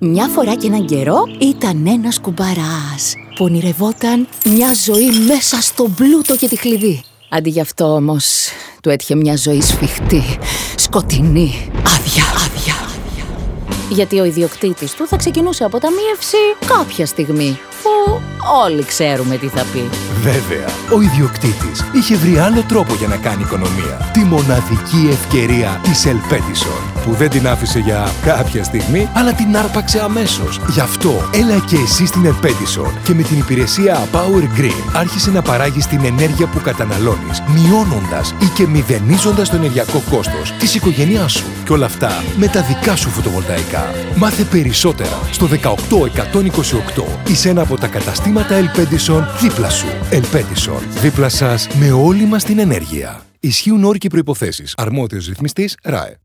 Μια φορά και έναν καιρό ήταν ένας κουμπαράς που ονειρευόταν μια ζωή μέσα στον πλούτο και τη κλειδί. Αντί γι' αυτό όμως του έτυχε μια ζωή σφιχτή, σκοτεινή, άδεια. Γιατί ο ιδιοκτήτης του θα ξεκινούσε αποταμίευση κάποια στιγμή που όλοι ξέρουμε τι θα πει. Βέβαια, ο ιδιοκτήτης είχε βρει άλλο τρόπο για να κάνει οικονομία. Τη μοναδική ευκαιρία της Ελπέντισον, που δεν την άφησε για κάποια στιγμή, αλλά την άρπαξε αμέσως. Γι' αυτό, έλα και εσύ στην Ελπέντισον και με την υπηρεσία Power Green άρχισε να παράγεις την ενέργεια που καταναλώνεις, μειώνοντας ή και μηδενίζοντας το ενεργειακό κόστος της οικογένειάς σου. Και όλα αυτά με τα δικά σου φωτοβολταϊκά. Μάθε περισσότερα στο 18128 ή σε ένα από τα καταστήματα Ελπέντισον δίπλα σου. Ελπέντισον, δίπλα σας με όλη μας την ενέργεια. Ισχύουν όροι και προϋποθέσεις. Αρμόδιος ρυθμιστής ΡΑΕ.